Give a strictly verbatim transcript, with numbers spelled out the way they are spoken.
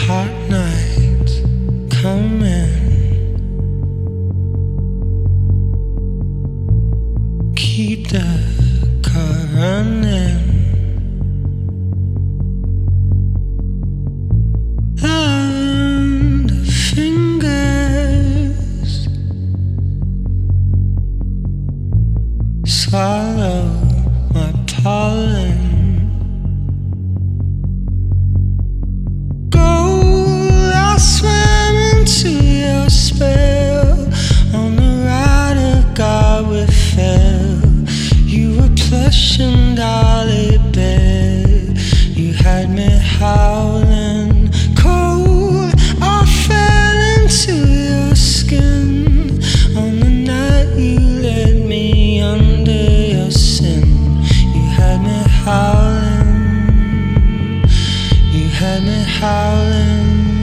Hot nights coming. Keep the car running. And the fingers swallow my pollen. Gold, I swam into your spell. On the ride of God we fell. You were plush and dolly bed. You had me howling cold. I fell into your skin. On the night you led me under your sin. You had me howling. You had me howling.